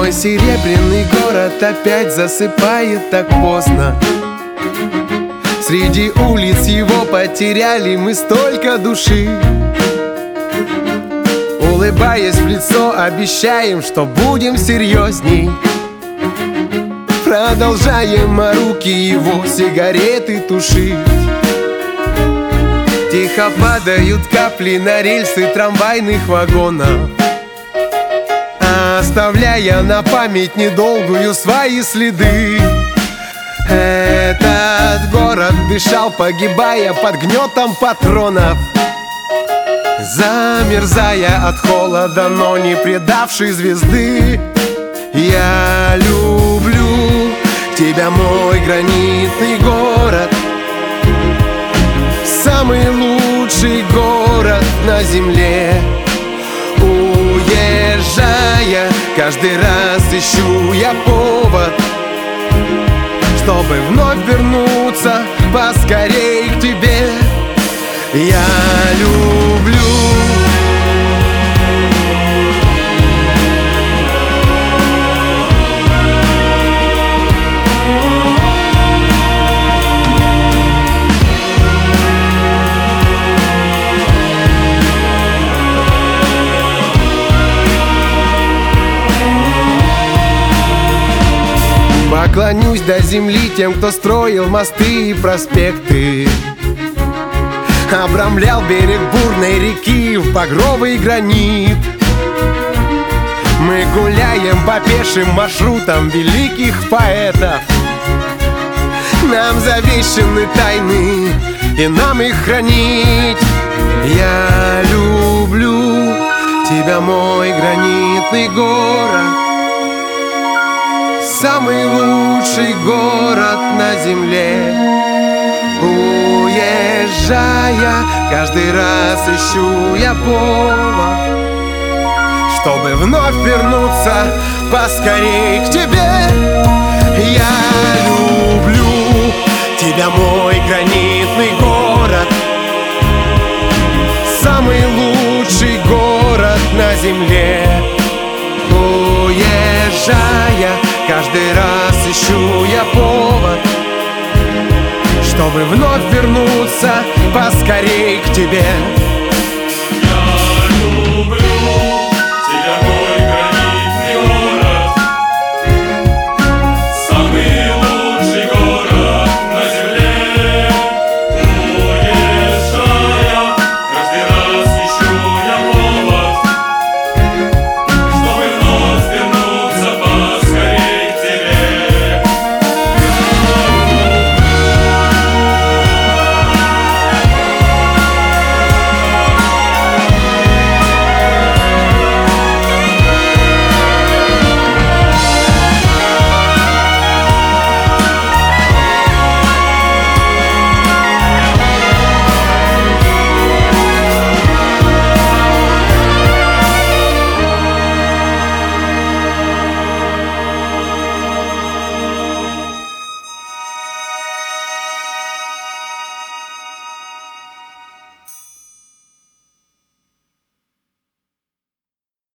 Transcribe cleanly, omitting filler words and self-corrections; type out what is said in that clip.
Мой серебряный город опять засыпает так поздно. Среди улиц его потеряли мы столько души. Улыбаясь в лицо, обещаем, что будем серьезней. Продолжаем руки его сигареты тушить. Тихо падают капли на рельсы трамвайных вагонов, оставляя на память недолгую свои следы. Этот город дышал, погибая под гнетом патронов, замерзая от холода, но не предавший звезды. Я люблю тебя, мой гранитный город, самый лучший город на земле. Уезжая, каждый раз ищу я повод, чтобы вновь вернуться поскорей к тебе. Я люблю. Поклонюсь до земли тем, кто строил мосты и проспекты, обрамлял берег бурной реки в багровый гранит. Мы гуляем по пешим маршрутам великих поэтов. Нам завещаны тайны, и нам их хранить. Я люблю тебя, мой гранитный город, самый лучший город на земле. Уезжая, каждый раз ищу я повод, чтобы вновь вернуться поскорей к тебе. Я люблю тебя, мой гранитный город, самый лучший город на земле. Уезжая, каждый раз ищу я повод, чтобы вновь вернуться поскорей к тебе.